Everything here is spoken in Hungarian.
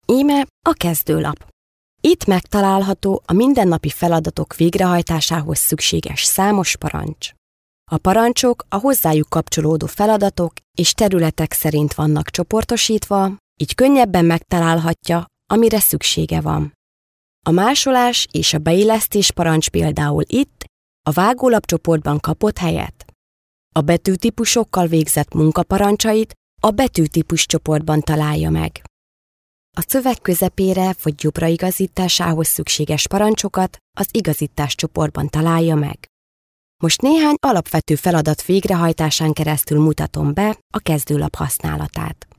Íme a kezdőlap. Itt megtalálható a mindennapi feladatok végrehajtásához szükséges számos parancs. A parancsok a hozzájuk kapcsolódó feladatok és területek szerint vannak csoportosítva, így könnyebben megtalálhatja, amire szüksége van. A másolás és a beillesztés parancs például itt, a vágólap csoportban kapott helyet. A betűtípusokkal végzett munkaparancsait a betűtípus csoportban találja meg. A szöveg közepére vagy jobbra igazításához szükséges parancsokat az igazítás csoportban találja meg. Most néhány alapvető feladat végrehajtásán keresztül mutatom be a kezdőlap használatát.